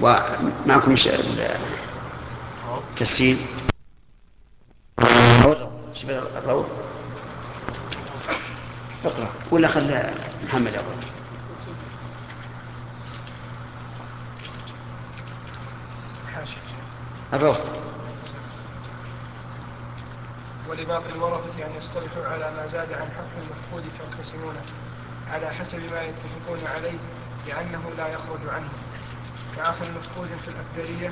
ومعكم التسجيل الروض اقرأ ولا خلى محمد أول. الروض. ولباقي الورثة أن يصطلحوا على ما زاد عن حق المفقود فيقتسمونه على حسب ما يتفقون عليه لأنه لا يخرج عنه، كأخ مفقود في الأكدرية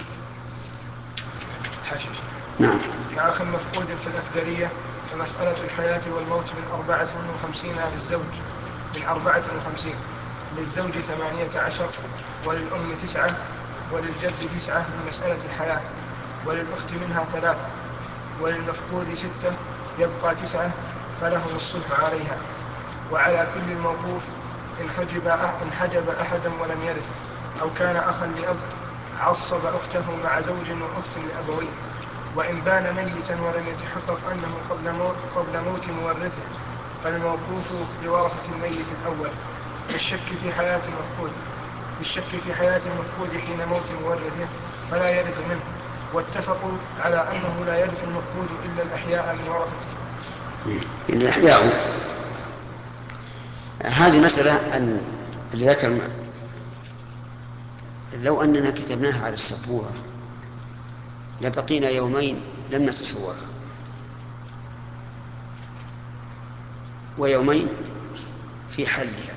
نعم. كأخ مفقود في الأكدرية فمسألة الحياة والموت من 54 للزوج، من 54 للزوج 18 وللأم 9 وللجد 9 من مسألة الحياة، وللأخت منها 3 وللمفقود 6 يبقى 9 فلهم الصلح عليها. وعلى كل الموقوف إن حجب أحدا ولم يرث أو كان أخا لأب عصب أخته مع زوج وأخت لأبوين، وإن بان ميتا ولم يتحقق أنه قبل موت مورثه فالموقوف لورثة الميت الأول بالشك في حياة المفقود حين موت مورثه فلا يرث منه، واتفقوا على أنه لا يرث المفقود إلا الأحياء من ورثته. الأحياء هذه مسألة اللي ذكر لو أننا كتبناها على السبورة لبقينا يومين لم نتصورها، ويومين في حلها.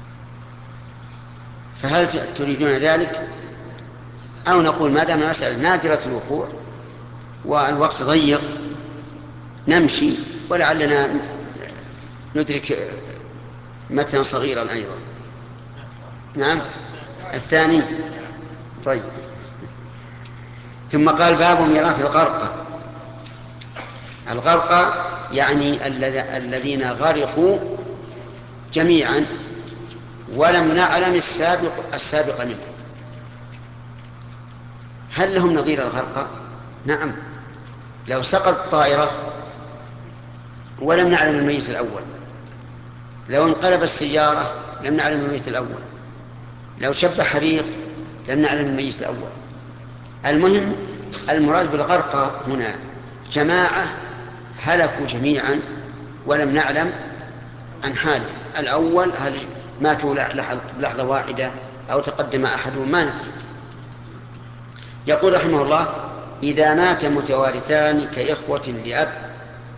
فهل تريدون ذلك أو نقول ما دام المسألة نادرة الوقوع والوقت ضيق نمشي ولعلنا ندرك متنا صغيرا أيضا؟ نعم الثاني. طيب ثم قال باب ميراث الغرقى. الغرقى يعني الذين غرقوا جميعا ولم نعلم السابق منهم. هل لهم نظير الغرقى؟ نعم، لو سقط طائرة ولم نعلم الميت الأول، لو انقلب السيارة لم نعلم الميت الأول، لو شب حريق لم نعلم الميت الأول. المهم المراد بالغرقى هنا جماعة هلكوا جميعا ولم نعلم عن حاله الأول، هل ماتوا لحظة واحدة أو تقدم أحدهم ما ندري. يقول رحمه الله إذا مات متوارثان كإخوة لأب،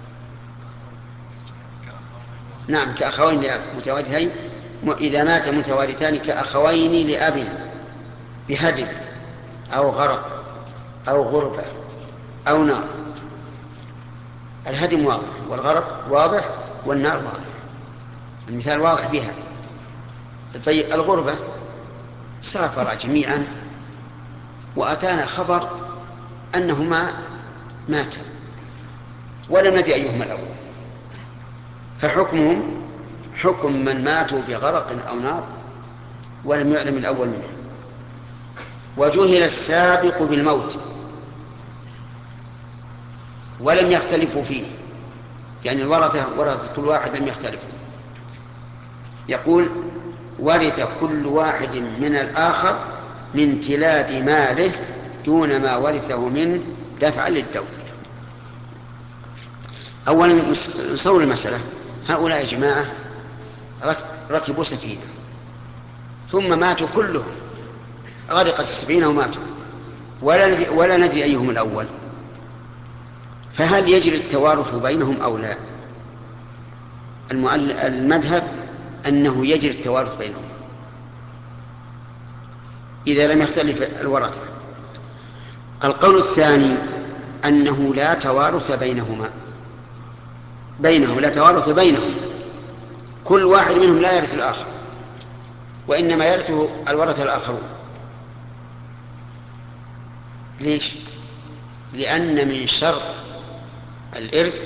نعم كأخوين لأب متوارثين، إذا مات متوارثان كأخوين لأب بهدم أو غرق أو غربة أو نار. الهدم واضح والغرق واضح والنار واضح، المثال واضح بها. طيب الغربة سافر جميعا وأتانا خبر أنهما ماتا ولم ندري أيهما الأول، فحكمهم حكم من ماتوا بغرق أو نار ولم يعلم الأول منهم. وجهل السابق بالموت ولم يختلفوا فيه، يعني ورثة كل واحد لم يختلفوا. يقول ورث كل واحد من الآخر من تلاد ماله دون ما ورثه منه دفعا للدور. أولا نصور المسألة. هؤلاء يا جماعة ركبوا سفينة ثم ماتوا كلهم، غرقت السفينة وماتوا ولا ندري أيهم الأول، فهل يجري التوارث بينهم أو لا؟ المذهب أنه يجري التوارث بينهم إذا لم يختلف الورثة. القول الثاني أنه لا توارث لا توارث بينهم، كل واحد منهم لا يرث الآخر، وإنما يرثه الورثة الآخرون. ليش؟ لأن من شرط الإرث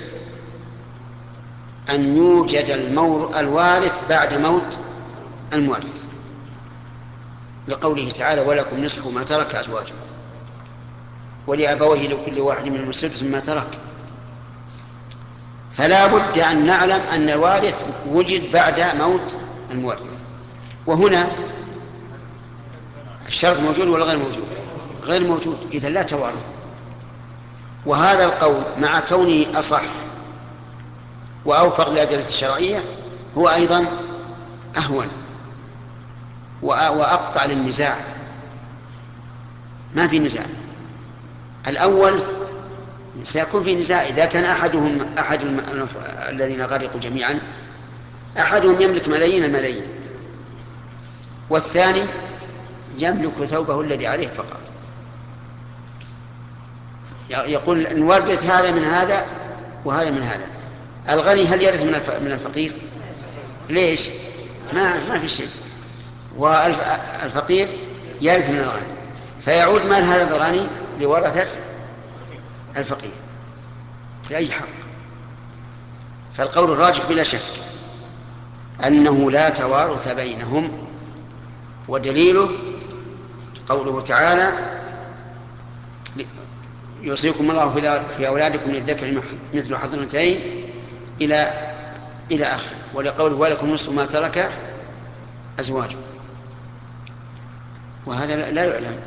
أن يوجد الوارث بعد موت المورث، لقوله تعالى ولكم نصف ما ترك أزواجكم ولأبويه لكل واحد من السدس مما ترك. فلا بد أن نعلم أن الوارث وجد بعد موت المورث. وهنا الشرط موجود ولا غير موجود؟ غير موجود، إذا لا توارث. وهذا القول مع كونه أصح وأوفق للأدلة الشرعية هو أيضا أهون وأقطع للنزاع. ما في نزاع. الأول سيكون في نزاع إذا كان أحد الذين غرقوا جميعا أحدهم يملك ملايين الملايين، والثاني يملك ثوبه الذي عليه فقط. يقول نورث هذا من هذا وهذا من هذا. الغني هل يرث من الفقير؟ ليش؟ ما في شيء. والفقير يرث من الغني، فيعود مال هذا الغني لورثة الفقير بأي حق. فالقول الراجح بلا شك أنه لا توارث بينهم، ودليله قوله تعالى يوصيكم الله في أولادكم للذكر مثل حظ الأنثيين إلى آخره، ولقوله ولكم نصف ما ترك أزواجكم. وهذا لا يعلم،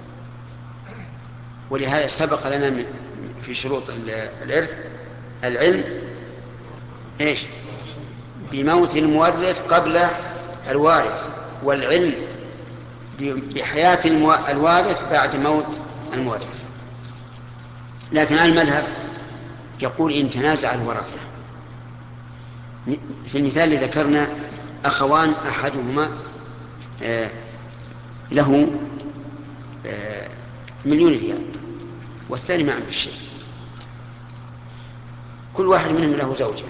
ولهذا سبق لنا في شروط الإرث العلم إيش؟ بموت المورث قبل الوارث، والعلم بحياة الوارث بعد موت المورث. لكن المذهب يقول إن تنازع الورثة. في المثال اللي ذكرنا أخوان أحدهما له 1,000,000 ريال والثاني ما عنده شيء، كل واحد منهم له زوجة،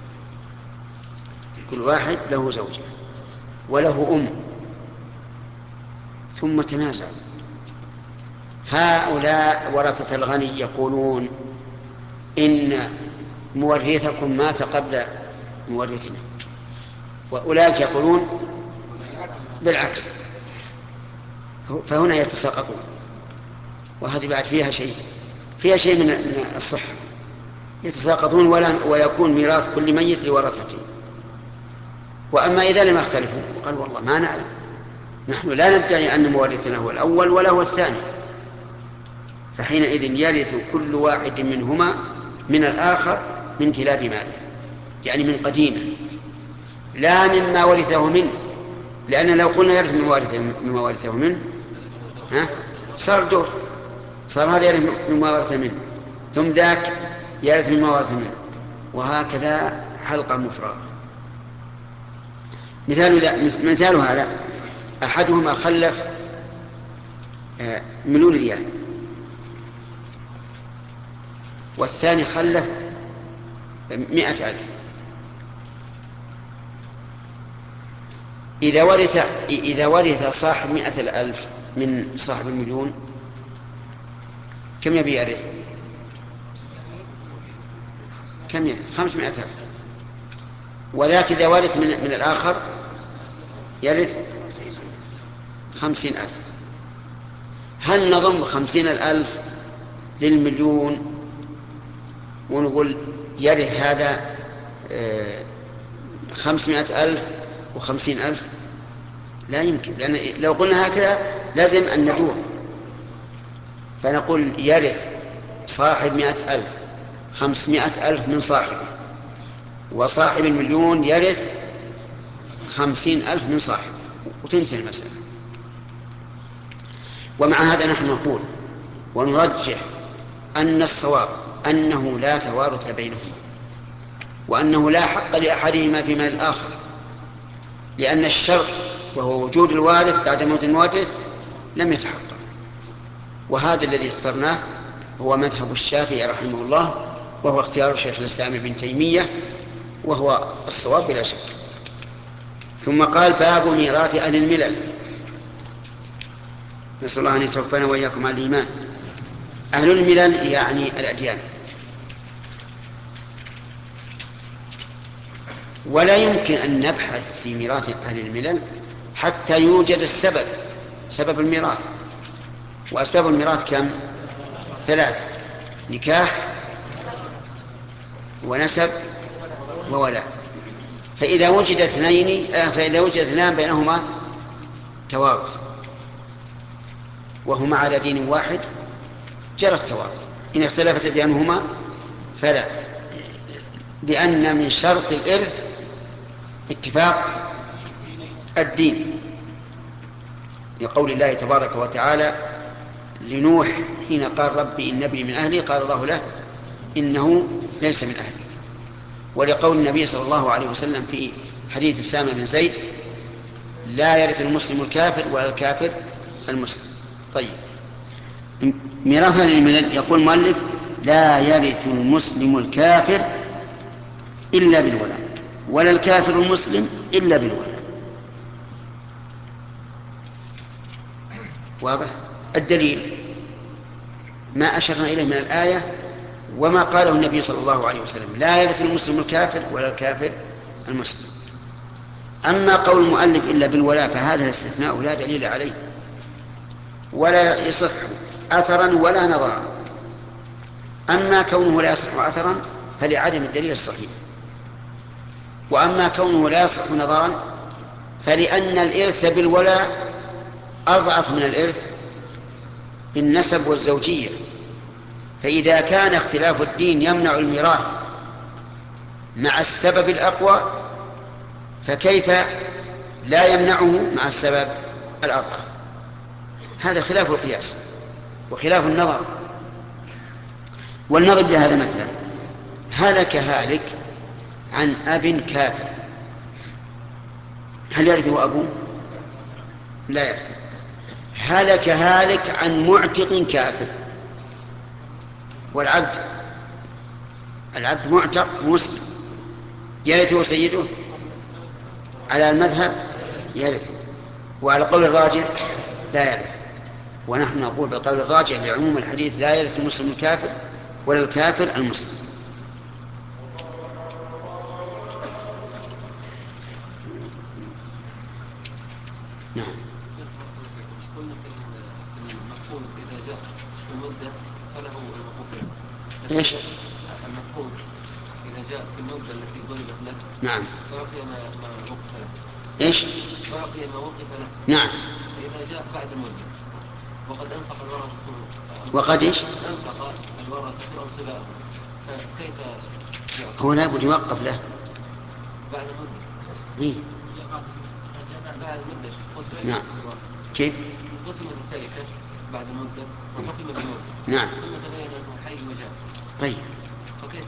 كل واحد له زوجة وله ثم تنازعوا. هؤلاء ورثة الغني يقولون إن مورثكم مات قبل مورثنا، وأولئك يقولون بالعكس، فهنا يتساقطون. وهذه بعد فيها شيء من الصحة. يتساقطون ويكون ميراث كل ميت لورثته. وأما إذا لم يختلفوا قال والله ما نعلم، نحن لا ندعي أن مورثنا هو الأول ولا هو الثاني، فحينئذ يرث كل واحد منهما من الآخر من تلاد ماله، يعني من قديمه لا مما ورثه منه، لأن لو قلنا يرث مما ورثه منه صار دور، صار هذا يرث مما ورثه منه ثم ذاك يرث مما ورثه منه، وهكذا حلقة مفرغة. مثال هذا أحدهما خلف 1,000,000 ريال والثاني خلف 100,000. إذا ورث صاحب 100,000 من صاحب 1,000,000 كم يبي يرث؟ كم يرث؟ 500,000. وذاك إذا ورث من الآخر يرث 50,000. هل نضم 50,000 لل1,000,000 ونقول يرث هذا 500,000 و50,000؟ لا يمكن، لأن لو قلنا هكذا لازم أن ندور، فنقول يرث صاحب 100,000 500,000 من صاحبه، وصاحب 1,000,000 يرث 50,000 من صاحبه، وتنتهي المسألة. ومع هذا نحن نقول ونرجح أن الصواب أنه لا توارث بينهما، وأنه لا حق لأحدهما في مال الآخر، لأن الشرط وهو وجود الوارث بعد موت المورث لم يتحقق. وهذا الذي اخترناه هو مذهب الشافعي رحمه الله، وهو اختيار شيخ الإسلام ابن تيمية، وهو الصواب بلا شك. ثم قال باب ميراث أهل الملل. نسأل الله أن يتوفانا وإياكم على الإيمان. أهل الملل يعني الأديان. ولا يمكن أن نبحث في ميراث أهل الملل حتى يوجد سبب الميراث. وأسباب الميراث كم؟ 3: نكاح ونسب وولاء. فإذا وجد اثنان بينهما توارث وهما على دين واحد جرى التوارث. إن اختلفت أديانهما فلا، لأن من شرط الإرث اتفاق الدين، لقول الله تبارك وتعالى لنوح حين قال ربي إن ابني من أهلي قال الله له إنه ليس من أهلي، ولقول النبي صلى الله عليه وسلم في حديث أسامة بن زيد لا يرث المسلم الكافر ولا الكافر المسلم. طيب، ميراثا يقول المؤلف لا يرث المسلم الكافر إلا بالولاء ولا الكافر المسلم إلا بالولاء. واضح؟ الدليل ما أشرنا إليه من الآية وما قاله النبي صلى الله عليه وسلم لا يرث المسلم الكافر ولا الكافر المسلم. أما قول المؤلف إلا بالولاء فهذا الاستثناء لا دليل عليه ولا يصح أثرا ولا نظرا. أما كونه لا يصح أثرا فلعدم الدليل الصحيح، وأما كونه لا يصح نظرا فلأن الإرث بالولاء أضعف من الإرث بالنسب والزوجية. فإذا كان اختلاف الدين يمنع الميراث مع السبب الأقوى فكيف لا يمنعه مع السبب الأضعف؟ هذا خلاف القياس وخلاف النظر. ولنضرب لهذا مثلا: هلك هالك عن أب كافر، هل يرثه أبوه؟ لا يرثه. هلك هالك عن معتق كافر، والعبد معتق مسلم، يرثه سيده؟ على المذهب يرثه، وعلى قول الراجح لا يرث. ونحن نقول بالقول الراجح لعموم الحديث لا يرث المسلم الكافر ولا الكافر المسلم. نعم. قلنا في المفقود إذا جاء في المدة فله الوقوف. ايش؟ المفقود إذا جاء في المدة التي ضربت له نعم. فأعطي ما وقف له. ايش؟ فأعطي ما وقف له. نعم. إذا جاء بعد المدة وقد أنفق الورثة وقد ايش؟ أنفق الورثة أنصباءه، فكيف يعطي؟ هو لا بد يوقف له بعد المدة. إيه؟ بعد المدة قسم. نعم. كيف؟ قسمت التركة بعد المدة وحكم بالموت. نعم. ثم تبين أنه حي وجاء. طيب، فكيف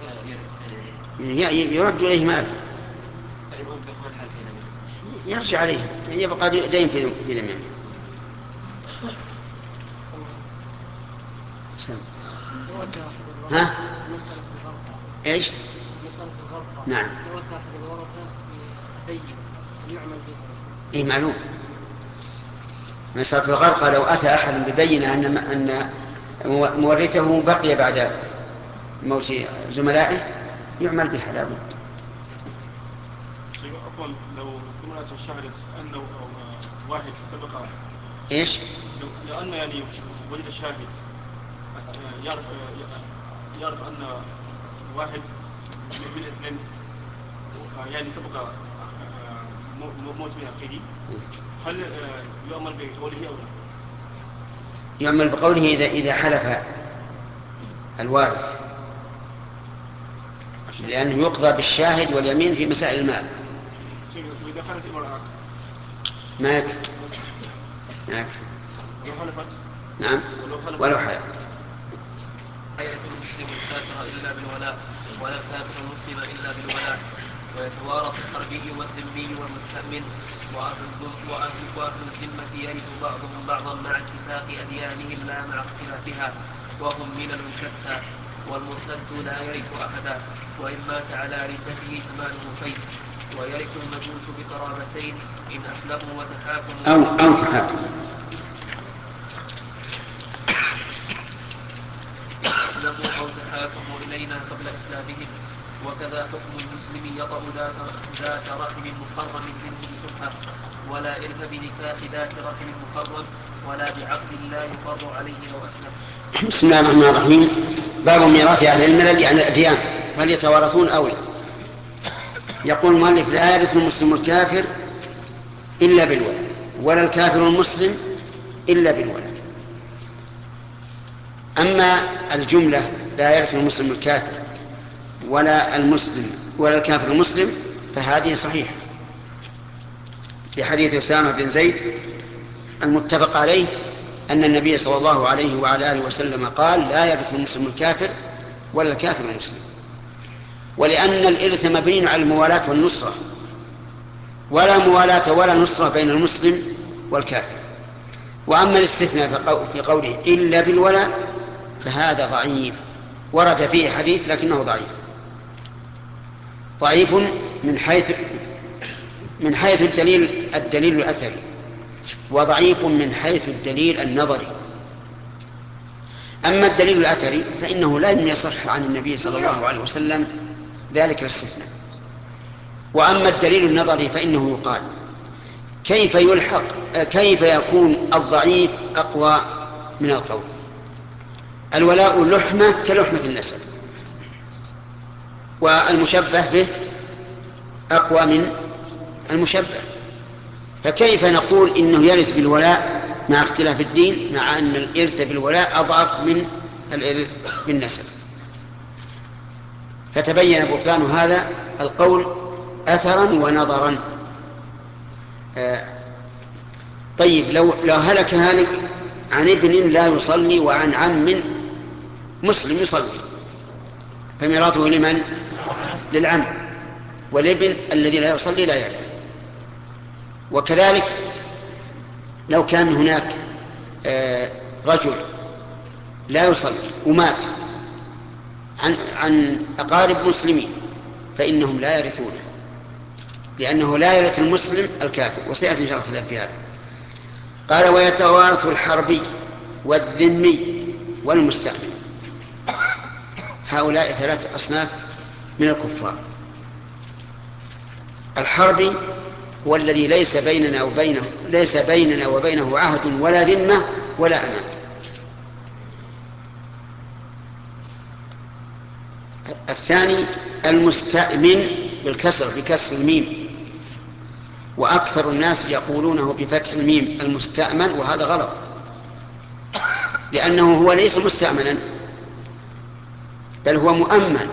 يرد إليه ماله، فإن أنفق ما الحال فيها؟ يرجع عليه، يبقى دين في ذمته. ها؟ ايش؟ مسألة الغرقة. نعم. يورث أحد الورثة بين يعمل بها. اي معلوم. مسألة الغرقة لو أتى أحد ببينة أن مورثه بقي بعد موت زملائه يعمل بها لا بد. عفوا، لو امرأة شهدت أنه واحد سبق ايش؟ لو أن يعني وجد شاهد يعرف أن واحد من الاثنين يعني سبق موت من أخيه، هل يؤمن بقوله أو لا؟ يعمل بقوله إذا حلف الوارث، لأنه يقضى بالشاهد واليمين في مسائل المال. وإذا كانت امرأة ما يكفي. ولو حلفت؟ نعم، ولو حلفت. لا يرث المسلم الكافر إلا بالولاء ولا الكافر المسلم إلا بالولاء، ويتوارث الحربي والذمي والمستأمن وأهل الذمة يرث بعضهم بعضا مع اتفاق أديانهم لا مع اختلافها، وهم ملل شتى. والمرتد لا يرث أحدا، وإن مات على ردته فماله فيه. ويرث المجوس بقرابتين إن أسلموا وتحاكموا أو تحاكم. أسلموا أو تحاكموا إلينا قبل إسلامهم. وكذا حكم المسلم يطأ ذات رحم محرم منه بسبحة، ولا إرث بنكاح ذات رحم محرم ولا بعقد لا يقر عليه لو أسلم. بسم الله الرحمن الرحيم. باب ميراث أهل الملل يعني الأديان، هل يتوارثون أو لا؟ يقول المؤلف لا يرث المسلم الكافر إلا بالولاء ولا الكافر المسلم إلا بالولاء. أما الجملة لا يرث المسلم الكافر ولا المسلم ولا الكافر المسلم فهذه صحيحة، لحديث أسامة بن زيد المتفق عليه أن النبي صلى الله عليه وعلى آله وسلم قال لا يرث المسلم الكافر ولا الكافر المسلم. ولأن الإرث مبني على الموالاة والنصرة، ولا موالاة ولا نصرة بين المسلم والكافر. وأما الاستثناء في قوله إلا بالولاء فهذا ضعيف، ورد فيه حديث لكنه ضعيف من حيث الدليل الأثري، وضعيف من حيث الدليل النظري. أما الدليل الأثري فإنه لا يصح عن النبي صلى الله عليه وسلم ذلك الاستثناء. وأما الدليل النظري فإنه يقال كيف يكون الضعيف أقوى من القوي؟ الولاء لحمة كلحمة النسب، والمشبه به أقوى من المشبه، فكيف نقول إنه يرث بالولاء مع اختلاف الدين، مع أن الإرث بالولاء أضعف من الإرث بالنسب؟ فتبين بطلان هذا القول أثرا ونظرا. طيب لو هلك هالك عن ابن لا يصلي وعن عم مسلم يصلي، فميراثه لمن؟ للعم، والابن الذي لا يصلي لا يرث. وكذلك لو كان هناك رجل لا يصلي ومات عن أقارب مسلمين فإنهم لا يرثونه، لأنه لا يرث المسلم الكافر، وسيأتي إن شاء الله في هذا. قال ويتوارث الحربي والذمي والمستأمن. هؤلاء 3 أصناف من الكفار. الحربي هو الذي ليس بيننا وبينه عهد ولا ذمة ولا أمان. الثاني المستأمن بكسر الميم، وأكثر الناس يقولونه بفتح الميم المستأمن، وهذا غلط، لأنه هو ليس مستأمنا بل هو مؤمن،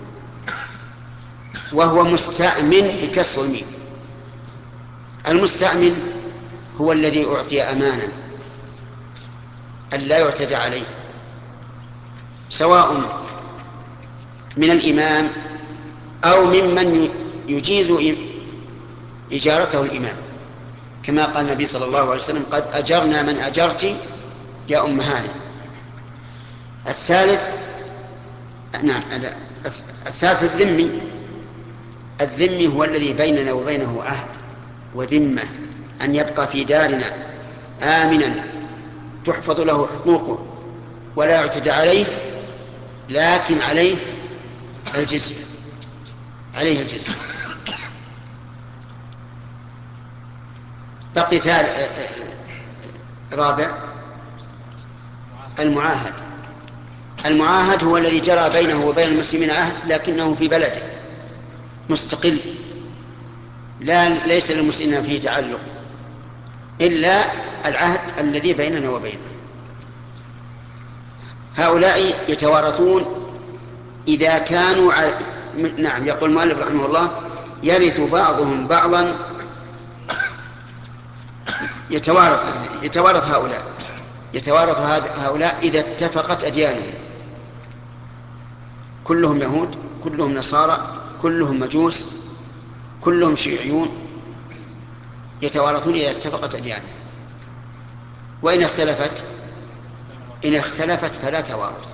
وهو مستأمن بكسر الميم. المستأمن هو الذي أعطي أمانا أن لا يعتدى عليه، سواء من الإمام أو ممن يجيز إجارته الإمام، كما قال النبي صلى الله عليه وسلم قد أجرنا من أجرت يا أم هانئ. الثالث الذمي هو الذي بيننا وبينه عهد وذمة أن يبقى في دارنا آمنا تحفظ له حقوقه ولا يعتدى عليه، لكن عليه الجزية. بقي رابع المعاهد هو الذي جرى بينه وبين المسلمين عهد لكنه في بلده مستقل، ليس للمسلمين فيه تعلق إلا العهد الذي بيننا وبينه. هؤلاء يتوارثون إذا كانوا نعم. يقول المؤلف رحمه الله يرث بعضهم بعضا، يتوارث هؤلاء إذا اتفقت أديانهم، كلهم يهود، كلهم نصارى، كلهم مجوس، كلهم شيعيون، يتوارثون إذا اتفقت أديانهم. وإن اختلفت فلا توارث.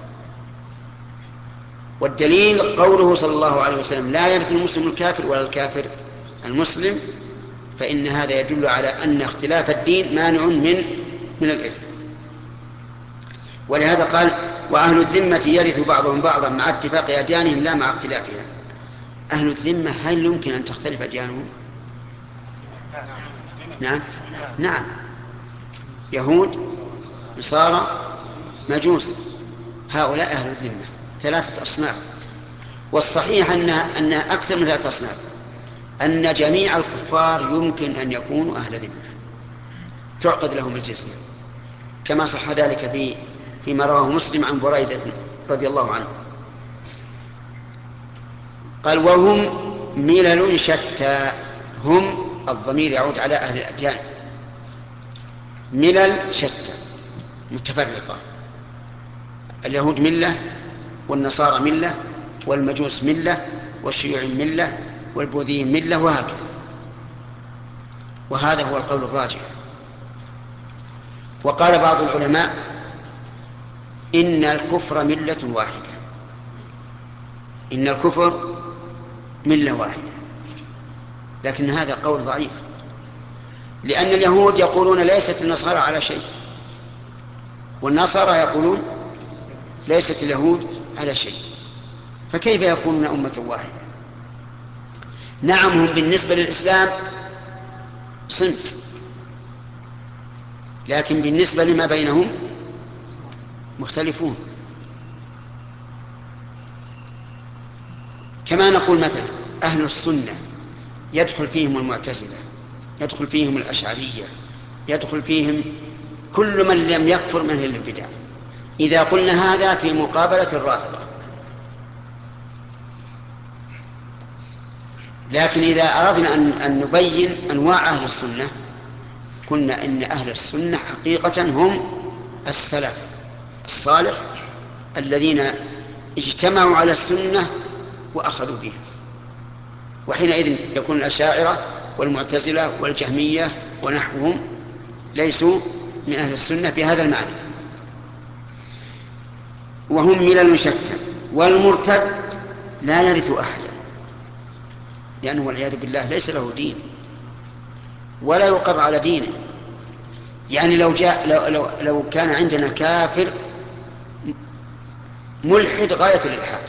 والدليل قوله صلى الله عليه وسلم لا يرث المسلم الكافر ولا الكافر المسلم، فإن هذا يدل على أن اختلاف الدين مانع من الإرث. ولهذا قال وأهل الذمة يرث بعضهم بعضا مع اتفاق أديانهم لا مع اختلافها. أهل الذمة هل يمكن أن تختلف أديانهم؟ نعم. يهود، نصارى، مجوس، هؤلاء أهل الذمة 3 أصناف. والصحيح أن أكثر من 3 أصناف، أن جميع الكفار يمكن أن يكونوا أهل ذمة تعقد لهم الجزية، كما صح ذلك في فيما رواه مسلم عن بريدة رضي الله عنه قال وهم ملل شتى. هم الضمير يعود على أهل الأديان، ملل شتى متفرقة، اليهود ملة والنصارى ملة والمجوس ملة والشيوع ملة والبوذيين ملة وهكذا. وهذا هو القول الراجح. وقال بعض العلماء إن الكفر ملة واحدة، إن الكفر ملة واحدة، لكن هذا قول ضعيف، لأن اليهود يقولون ليست النصارى على شيء، والنصارى يقولون ليست اليهود على شيء، فكيف يكونون أمة واحدة؟ نعم هم بالنسبة للإسلام صنف، لكن بالنسبة لما بينهم مختلفون. كما نقول مثلا أهل السنة يدخل فيهم المعتزلة، يدخل فيهم الأشعرية، يدخل فيهم كل من لم يكفر من أهل البدع، إذا قلنا هذا في مقابلة الرافضة. لكن إذا أردنا أن نبين أنواع أهل السنة قلنا إن أهل السنة حقيقة هم السلف الصالح الذين اجتمعوا على السنة وأخذوا بها، وحينئذ يكون الأشاعرة والمعتزلة والجهمية ونحوهم ليسوا من أهل السنة في هذا المعنى. وهم ملل شتى. والمرتد لا يرث أحدا، لأنه والعياذ بالله ليس له دين ولا يقر على دينه. يعني لو كان عندنا كافر ملحد غاية الإلحاد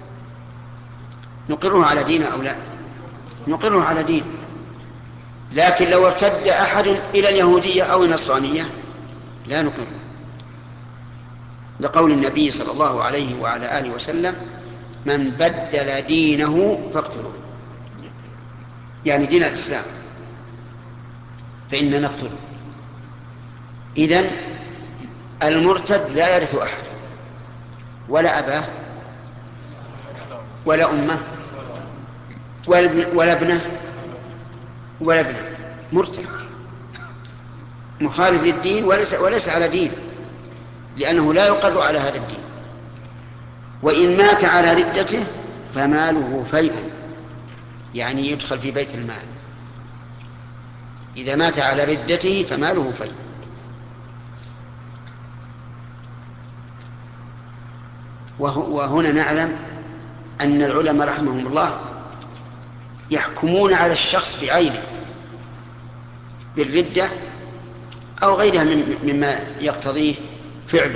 نقره على دينه أو لا؟ نقره على دينه. لكن لو ارتد أحد إلى اليهودية أو النصرانية لا نقره، لقول النبي صلى الله عليه وعلى آله وسلم من بدل دينه فاقتلوه، يعني دين الإسلام فإن نقتله. إذن المرتد لا يرث أحد، ولا أباه ولا أمه ولا ابنه ولا ابنه، مرتد مخالف للدين وليس على دين، لأنه لا يقر على هذا الدين. وإن مات على ردته فماله فيء، يعني يدخل في بيت المال. إذا مات على ردته فماله فيء. وهنا نعلم أن العلماء رحمهم الله يحكمون على الشخص بعينه بالردة أو غيرها مما يقتضيه فعله،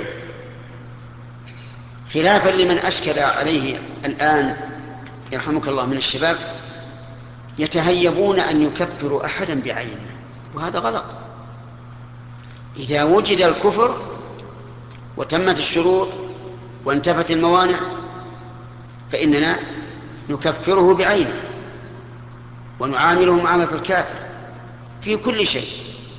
خلافا لمن أشكل عليه الآن يرحمك الله من الشباب يتهيبون أن يكفروا أحدا بعينه، وهذا غلط. إذا وجد الكفر وتمت الشروط وانتفت الموانع فإننا نكفره بعينه ونعامله معاملة الكافر في كل شيء،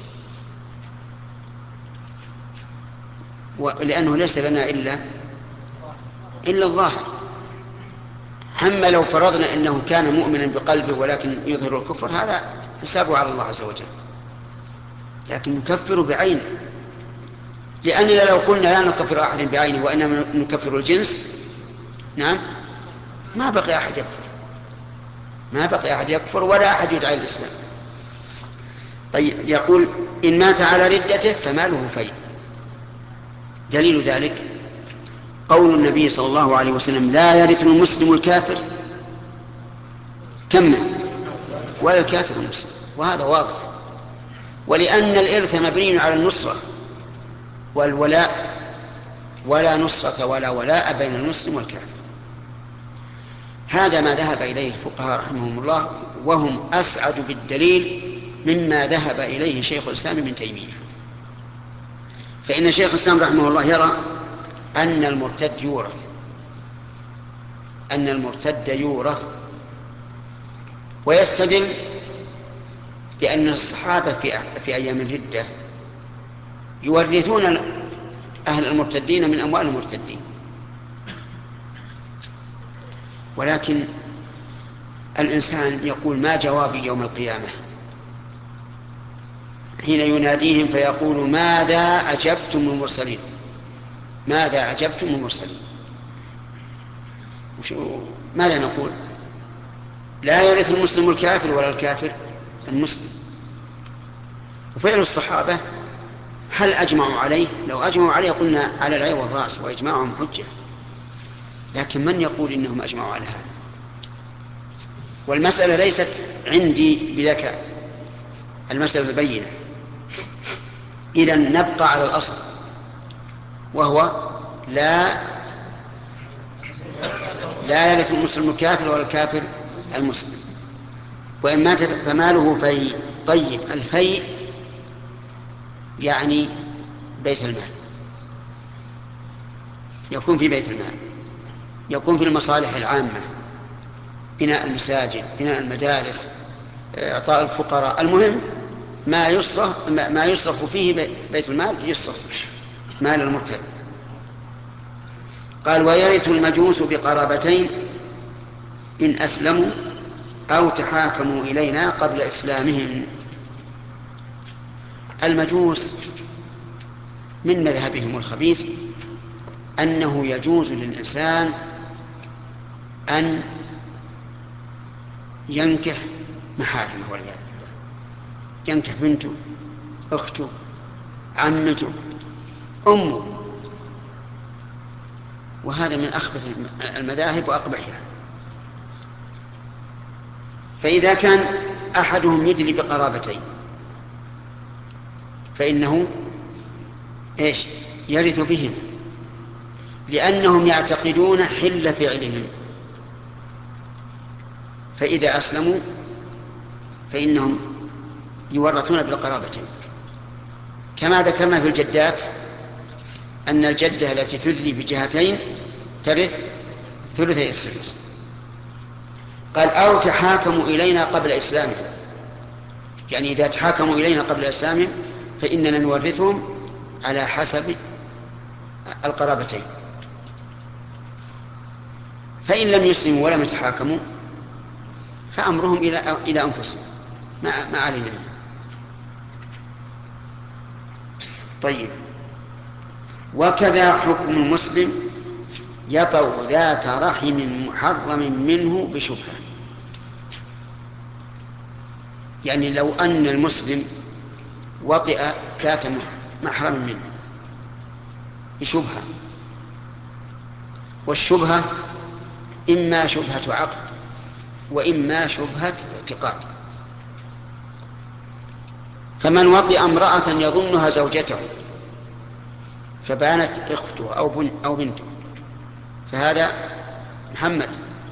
لأنه ليس لنا إلا الظاهر. أما لو فرضنا أنه كان مؤمنا بقلبه ولكن يظهر الكفر هذا حسابه على الله عز وجل، لكن نكفر بعينه، لأننا لو قلنا لا نكفر أحد بعينه وإنما نكفر الجنس نعم ما بقي أحد يكفر ولا أحد يدعي الإسلام. طيب يقول إن مات على ردته فماله فيء. دليل ذلك قول النبي صلى الله عليه وسلم لا يرث المسلم الكافر كم ولا الكافر المسلم، وهذا واضح. ولأن الإرث مبني على النصرة والولاء، ولا نصرة ولا ولاء بين المسلم والكافر. هذا ما ذهب إليه الفقهاء رحمهم الله، وهم أسعد بالدليل مما ذهب إليه شيخ الإسلام ابن تيمية. فإن شيخ الإسلام رحمه الله يرى أن المرتد يورث، ويستدل بأن الصحابة في أيام الردة يورثون أهل المرتدين من أموال المرتدين. ولكن الإنسان يقول ما جوابي يوم القيامة حين يناديهم فيقول ماذا أجبتم المرسلين؟ ماذا أجبتم المرسلين؟ ماذا نقول؟ لا يرث المسلم الكافر ولا الكافر المسلم. وفعل الصحابة هل أجمعوا عليه؟ لو أجمعوا عليه قلنا على العين والرأس وإجماعهم حجة، لكن من يقول إنهم أجمعوا على هذا؟ والمسألة ليست عندي بذكاء، المسألة بينة. إذن نبقى على الأصل وهو لا يرث المسلم الكافر ولا الكافر المسلم. وإن مات فماله في. طيب الفيء يعني بيت المال، يكون في بيت المال، يكون في المصالح العامة، بناء المساجد، بناء المدارس، إعطاء الفقراء، المهم ما يصرف فيه بيت المال يصرف مال المرتد. قال ويرث المجوس بقرابتين إن أسلموا أو تحاكموا إلينا قبل إسلامهم. المجوس من مذهبهم الخبيث أنه يجوز للإنسان أن ينكح محارمه والعياذ بالله، ينكح بنته، أخته، عمته، أمه، وهذا من أخبث المذاهب وأقبحها. فإذا كان أحدهم يدلي بقرابتين فإنه يرث بهم، لأنهم يعتقدون حل فعلهم، فإذا أسلموا فإنهم يورثون بالقرابتين. كما ذكرنا في الجدات أن الجدة التي تدلي بجهتين ترث ثلثي السدس. قال أو تحاكموا إلينا قبل إسلامهم، يعني إذا تحاكموا إلينا قبل إسلامهم فإننا نورثهم على حسب القرابتين. فإن لم يسلموا ولم يتحاكموا فأمرهم إلى أنفسهم، ما علينا منه. طيب وكذا حكم المسلم يطأ ذات رحم محرم منه بشبهة. يعني لو أن المسلم وطئ ذات محرم منه بشبهة، والشبهة إما شبهة عقد وإما شبهة اعتقاد. فمن وطئ امرأة يظنها زوجته فبانت اخته أو بنته فهذا محمد،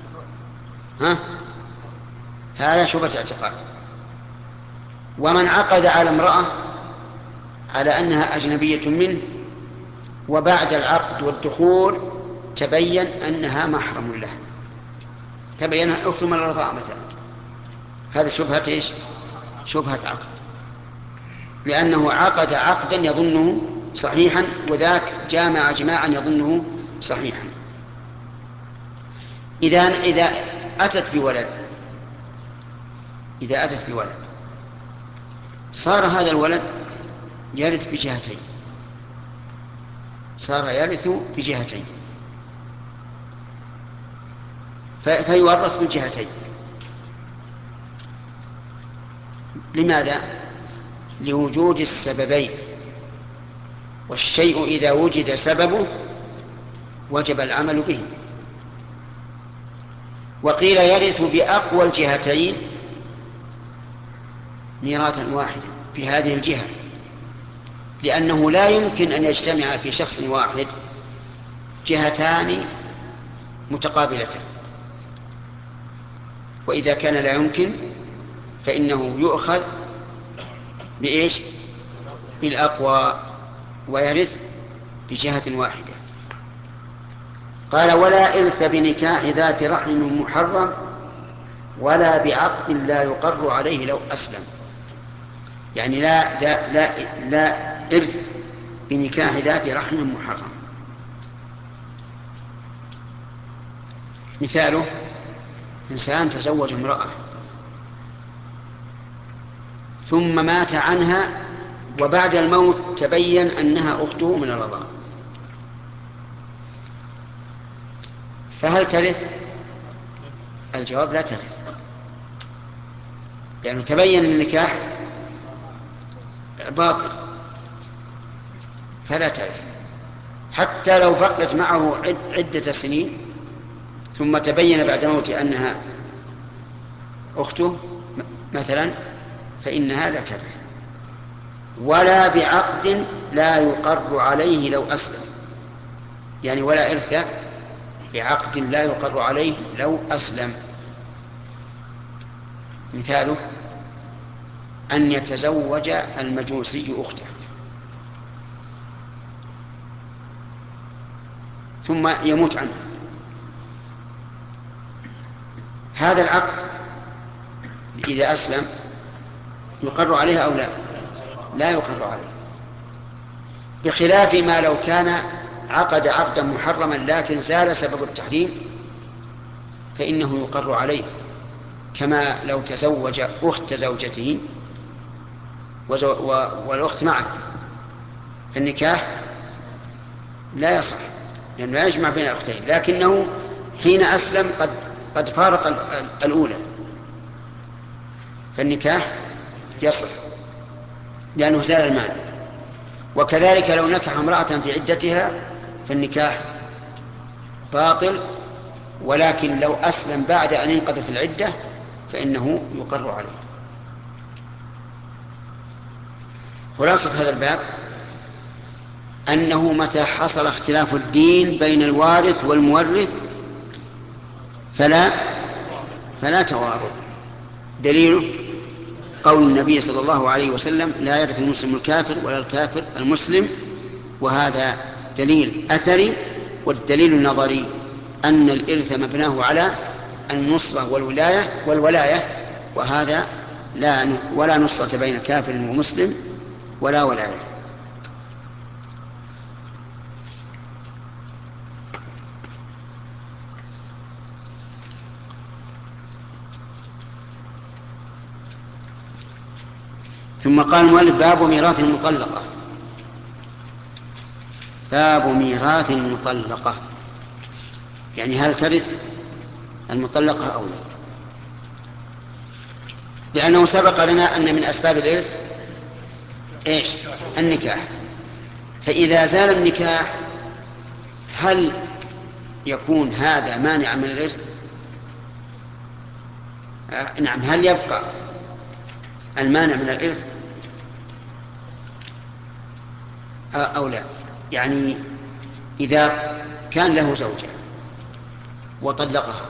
هذا شبهة اعتقاد. ومن عقد على امرأة على أنها أجنبية منه وبعد العقد والدخول تبين أنها محرم له، تبين أخته من الرضاعة مثلا، هذا شبهة شبهة عقد، لأنه عقد عقدا يظنه صحيحا وذاك جامع جماعا يظنه صحيحا. إذا أتت بولد صار هذا الولد يرث بجهتين، فيورث بالجهتين. لماذا؟ لوجود السببين، والشيء إذا وجد سببه وجب العمل به. وقيل يرث بأقوى الجهتين ميراثا واحدا في هذه الجهة، لأنه لا يمكن أن يجتمع في شخص واحد جهتان متقابلتان، وإذا كان لا يمكن فإنه يؤخذ بالأقوى ويرث بجهة واحدة. قال ولا إرث بنكاح ذات رحم محرم ولا بعقد لا يقر عليه لو أسلم. يعني لا إرث بنكاح ذات رحم محرم. مثاله: إنسان تزوج امرأة ثم مات عنها، وبعد الموت تبين أنها أخته من الرضاعة، فهل ترث؟ الجواب: لا ترث، لأنه تبين النكاح باطل، فلا ترث. حتى لو بقت معه عدة سنين ثم تبين بعد موته أنها أخته مثلا، فإنها لا ترث. ولا بعقد لا يقر عليه لو أسلم، يعني ولا إرث بعقد لا يقر عليه لو أسلم. مثاله: أن يتزوج المجوسي أخته ثم يموت عنه، هذا العقد إذا أسلم يقر عليه أو لا؟ لا يقر عليه، بخلاف ما لو كان عقد عقدا محرما لكن زال سبب التحريم فإنه يقر عليه، كما لو تزوج أخت زوجته والأخت معه، فالنكاح لا يصح لأنه لا يجمع بين الأختين، لكنه حين أسلم قد فارق الأولى، فالنكاح يصح لأنه زال المانع. وكذلك لو نكح امرأة في عدتها فالنكاح باطل، ولكن لو أسلم بعد أن انقضت العدة فإنه يقر عليه. خلاصة هذا الباب أنه متى حصل اختلاف الدين بين الوارث والمورث فلا توارث. دليله قول النبي صلى الله عليه وسلم: لا يرث المسلم الكافر ولا الكافر المسلم. وهذا دليل أثري. والدليل النظري أن الإرث مبناه على النصرة والولاية، وهذا ولا نصرة بين كافر ومسلم ولا ولاية. ثم قال المؤلف: باب ميراث المطلقة. باب ميراث المطلقة، يعني هل ترث المطلقة أو لا؟ لأنه سبق لنا أن من أسباب الإرث إيش؟ النكاح. فإذا زال النكاح هل يكون هذا مانع من الإرث؟ نعم. هل يبقى المانع من الإرث أو لا؟ يعني إذا كان له زوجة وطلقها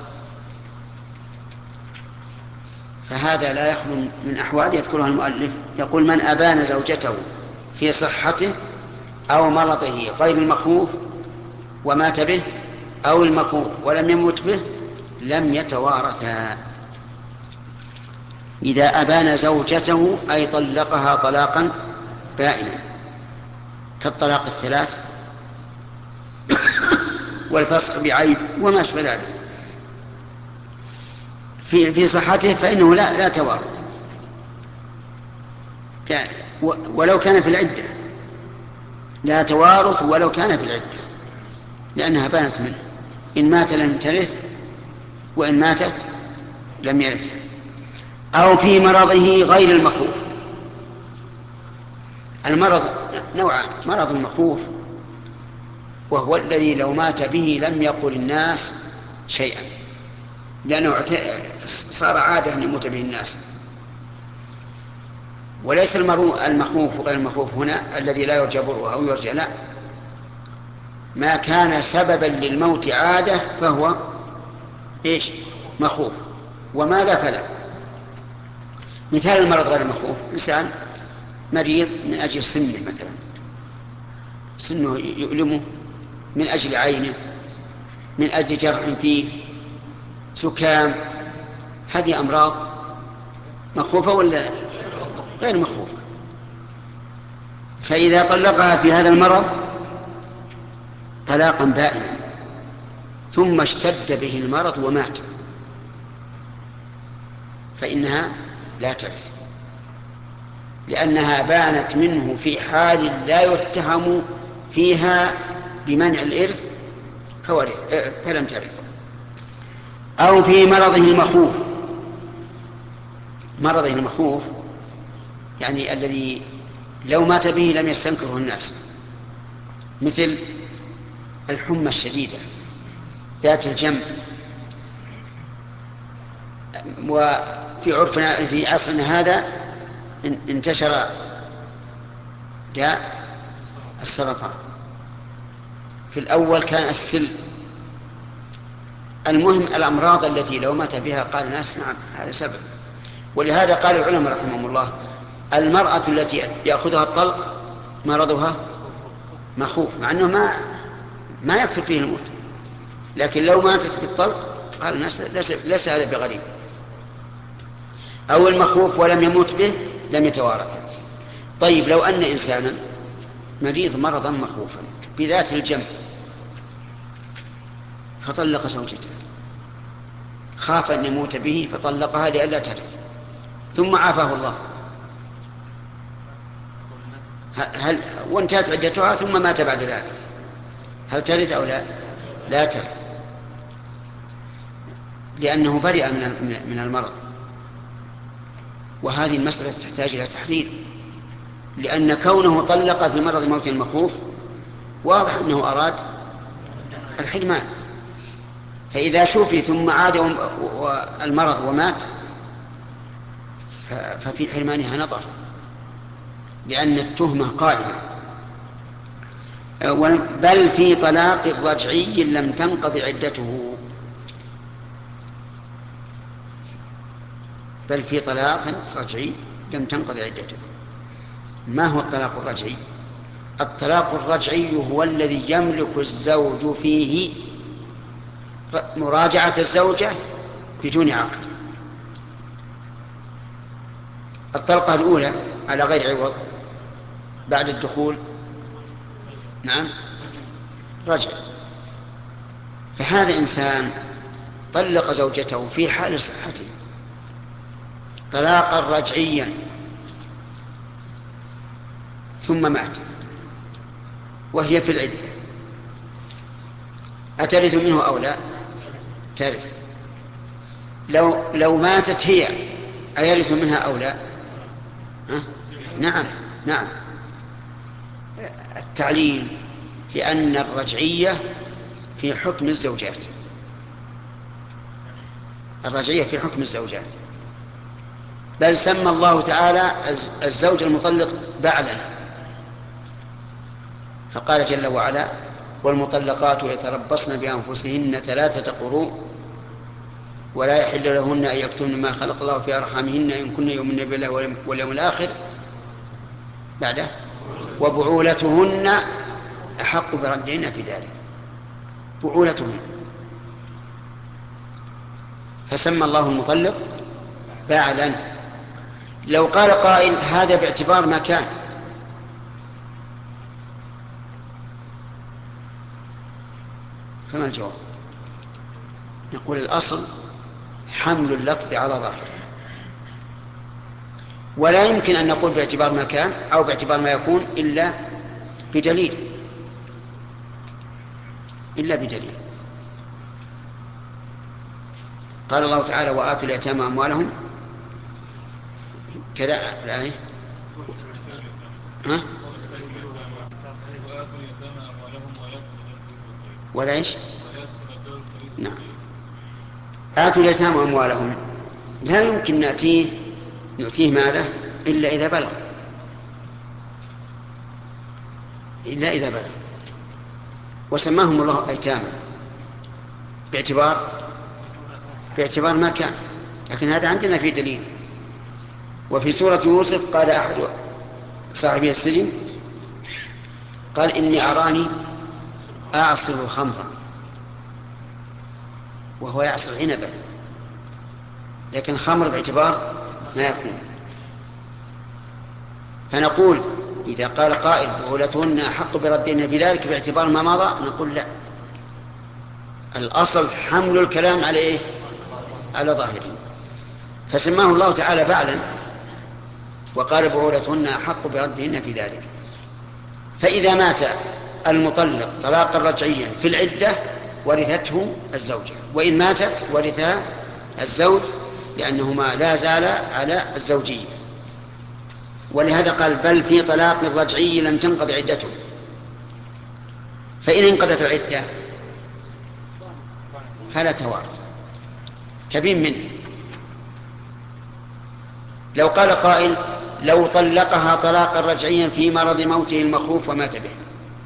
فهذا لا يخلو من أحوال يذكرها المؤلف. يقول: من أبان زوجته في صحته أو مرضه غير المخوف ومات به، أو المخوف ولم يمت به، لم يتوارثا. إذا أبان زوجته أي طلقها طلاقا بائنا، كالطلاق الثلاث والفسخ بعيب وما أشبه ذلك. في صحته فإنه لا توارث، يعني ولو كان في العدة لا توارث، ولو كان في العدة، لأنها بانت منه. إن مات لم ترث، وإن ماتت لم يرث. أو في مرضه غير المخوف. المرض نوعان: مرض المخوف وهو الذي لو مات به لم يقل الناس شيئا، لأنه صار عادة أن يموت به الناس. وليس المخوف وغير المخوف هنا الذي لا يرجى بره أو يرجى، لا، ما كان سببا للموت عادة فهو إيش؟ مخوف. وماذا فلا؟ مثال المرض غير المخوف: إنسان مريض من أجل سنه مثلا، سنه يؤلمه، من أجل عينه، من أجل جرح فيه، سكام، هذه أمراض مخوفة ولا غير مخوفة؟ فإذا طلقها في هذا المرض طلاقا بائنا ثم اشتد به المرض ومات فإنها لا ترث، لأنها بانت منه في حال لا يتهم فيها بمنع الإرث فلم ترث. أو في مرضه المخوف، مرضه المخوف يعني الذي لو مات به لم يستنكره الناس، مثل الحمى الشديدة ذات الجنب. وفي عرفنا في عصرنا هذا انتشر داء السرطان، في الأول كان السل. المهم الأمراض التي لو مات بها قال الناس نعم هذا سبب. ولهذا قال العلماء رحمهم الله المرأة التي يأخذها الطلق مرضها مخوف، مع أنه ما يكثر فيه الموت، لكن لو ماتت بالطلق قال الناس ليس هذا بغريب. أو المخوف ولم يموت به لم يتوارث. طيب لو أن إنسانا مريض مرضا مخوفا بذات الجنب فطلق زوجته، خاف أن يموت به فطلقها لئلا ترث، ثم عافاه الله، وانتهت عدتها ثم مات بعد ذلك، هل ترث أو لا؟ لا ترث، لأنه برئ من المرض. وهذه المسألة تحتاج إلى تحرير، لأن كونه طلق في مرض موت المخوف واضح أنه أراد الحرمان، فإذا شوفي ثم عاد المرض ومات ففي حرمانها نظر، لأن التهمة قائمة. بل في طلاق رجعي لم تنقض عدته، بل في طلاق رجعي لم تنقض عدته. ما هو الطلاق الرجعي؟ الطلاق الرجعي هو الذي يملك الزوج فيه مراجعة الزوجة بدون عقد. الطلقة الأولى على غير عوض بعد الدخول نعم رجع. فهذا إنسان طلق زوجته في حال صحته طلاقا رجعيا ثم مات وهي في العدة، أترث منه أو لا؟ ترث. لو ماتت هي أيرث منها أو لا؟ نعم نعم. التعليل لأن الرجعية في حكم الزوجات، الرجعية في حكم الزوجات، بل سمى الله تعالى الزوج المطلق بعلا، فقال جل وعلا والمطلقات يتربصن بأنفسهن 3 قروء ولا يحل لهن أن يكتمن ما خلق الله في أرحامهن إن كن يؤمن بالله واليوم الآخر بعده وبعولتهن أحق بردهن في ذلك، بعولتهن. فسمى الله المطلق بعلا. لو قال قائل هذا باعتبار ما كان، فما الجواب؟ نقول الأصل حمل اللفظ على ظاهره، ولا يمكن أن نقول باعتبار ما كان أو باعتبار ما يكون إلا بدليل، إلا بدليل. قال الله تعالى وآتوا اليتامى أموالهم كذا الآية ولا إيش؟ نعم. آتوا اليتامى أموالهم لا يمكن نؤتيه ماله إلا إذا بلغ، إلا إذا بلغ. وسماهم الله أيتاما باعتبار ما كان، لكن هذا عندنا في دليل. وفي سورة يوسف قال أحد صاحبي السجن قال إني أراني أعصر خمرا، وهو يعصر عنبا، لكن خمر باعتبار ما يكون. فنقول إذا قال قائل بعولتهن أحق بردهن في ذلك باعتبار ما مضى، نقول لا، الأصل حمل الكلام على إيه؟ على ظاهره. فسماه الله تعالى بعلا وقال بعولتهن أحق بردهن في ذلك. فإذا مات المطلق طلاقا رجعيا في العدة ورثته الزوجة، وإن ماتت ورثها الزوج، لأنهما لا زالا على الزوجية. ولهذا قال بل في طلاق رجعي لم تنقض عدته. فإن انقضت العدة فلا توارث، تبين منه. لو قال قائل لو طلقها طلاقا رجعيا في مرض موته المخوف ومات به،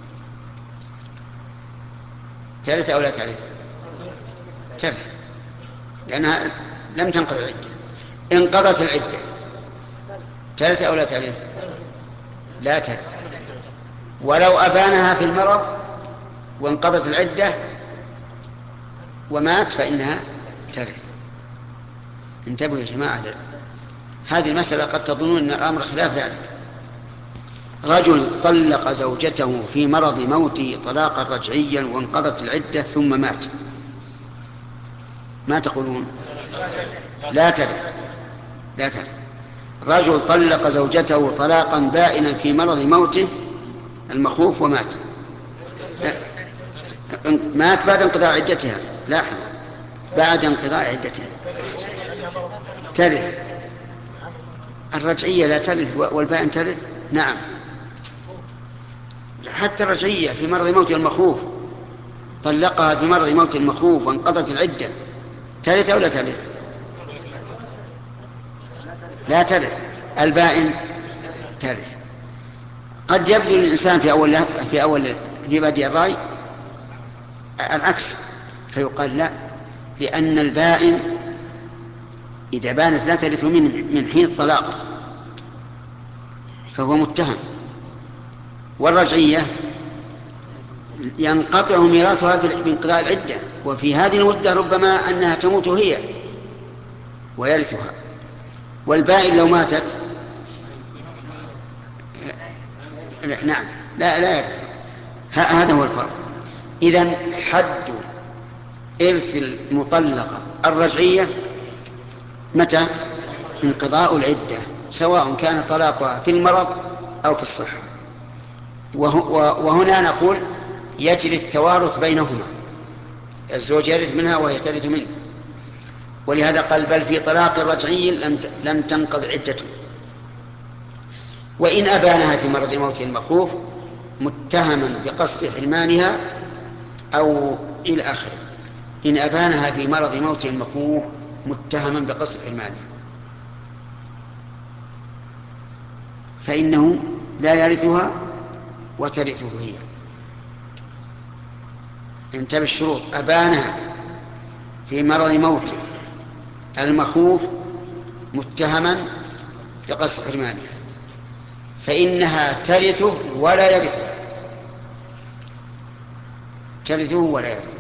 ثالثة أو لا ثالثة؟ ثالثة، لأنها لم تنقض العدة. انقضت العدة، ثالثة أو لا ثالثة؟ لا ثالثة. ولو أبانها في المرض وانقضت العدة ومات فإنها ترث. انتبهوا يا جماعة، هذه المسألة قد تظنون أن الأمر خلاف ذلك. رجل طلق زوجته في مرض موته طلاقا رجعيا وانقضت العدة ثم مات، ما تقولون؟ لا ترث، لا ترث. رجل طلق زوجته طلاقا بائنا في مرض موته المخوف ومات، مات بعد انقضاء عدتها، لاحظ، بعد انقضاء عدتها، ترث. الرجعية لا ترث والبائن ترث؟ نعم، حتى الرجعية في مرض موت المخوف، طلقها في مرض موت المخوف وانقضت العدة، ترث أو لا ترث؟ لا ترث. البائن ترث. قد يبدو للإنسان في بدء الرأي العكس، فيقال لا، لأن البائن إذا بانت لا ترث من حين الطلاق فهو متهم، والرجعية ينقطع ميراثها بانقضاء العدة، وفي هذه المدة ربما أنها تموت هي ويرثها. والبائن لو ماتت نعم لا يرث. هذا هو الفرق. إذن حد إرث المطلقة الرجعية متى؟ انقضاء العدة، سواء كان طلاقها في المرض أو في الصحة. وهنا نقول يجري التوارث بينهما، الزوج يرث منها وهي ترث منه. ولهذا قال بل في طلاق رجعي لم تنقض عدته. وإن أبانها في مرض موته المخوف متهما بقصد حرمانها أو إلى آخره. إن أبانها في مرض موته المخوف متهما بقصد حرمانها فإنه لا يرثها وترثه هي. انتبه الشروط: أبانها في مرض موته المخوف متهما بقصد حرمانها فإنها ترثه ولا يرثها، ترثه ولا يرثه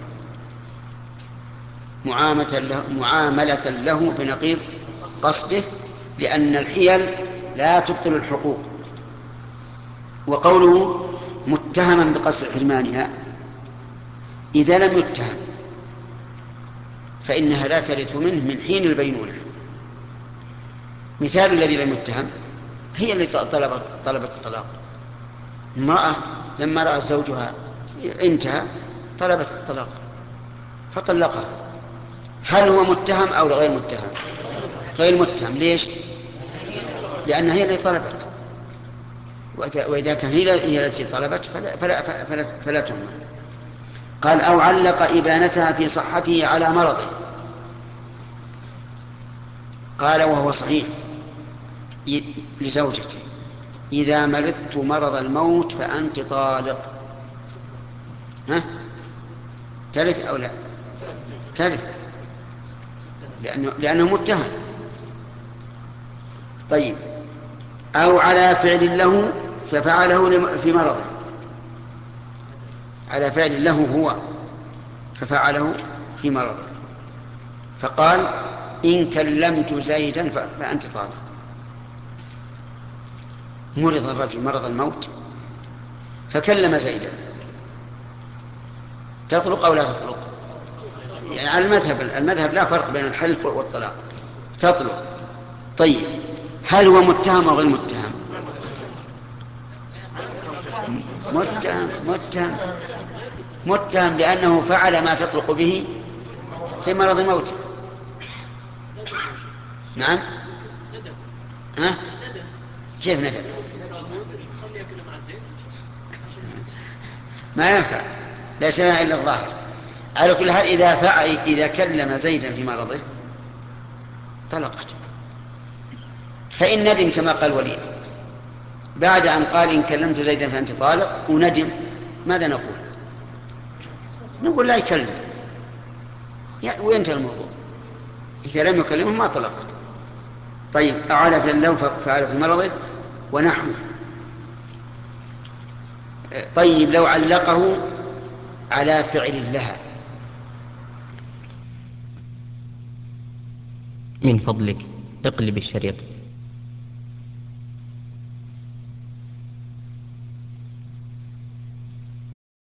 معاملة له بنقيض قصده، لأن الحيل لا تبطل الحقوق. وقوله متهما بقصد حرمانها، إذا لم يتهم فإنها لا ترث منه من حين البينونة. مثال الذي لم يتهم هي اللي طلبت الطلاق. امرأة لما رأى زوجها انتهى طلبت الطلاق فطلقها، هل هو متهم أو غير متهم؟ غير متهم. ليش؟ لأنها هي اللي طلبت، وإذا كان هي التي طلبت فلا تهمل. قال أو علق إبانتها في صحته على مرضه. قال وهو صحيح لزوجته إذا مرضت مرض الموت فأنت طالق. ترث أو لا؟ ترث، لأنه متهم. طيب، أو على فعل له ففعله في مرضه، على فعل له هو ففعله في مرضه، فقال إن كلمت زيدا فأنت طالق. مرض الرجل مرض الموت فكلم زيدا، تطلق أو لا تطلق؟ يعني على المذهب لا فرق بين الحلف والطلاق، تطلق. طيب هل هو متهم أو غير متهم؟ متهم لأنه فعل ما تطلق به في مرض موته. نعم. ها؟ كيف ندم؟ ما ينفع، لا سمع إلا الظاهر. على كل حال إذا كلم زيدا في مرضه طلقته، فإن ندم كما قال وليد بعد أن قال إن كلمت زيدا فأنت طالق وندم، ماذا نقول؟ نقول لا يكلم وينتهي الموضوع. إذا لم يكلمه ما طلقت. طيب أعاد لو فعل في مرضه ونحوه. طيب لو علقه على فعل لها. من فضلك اقلب الشريط.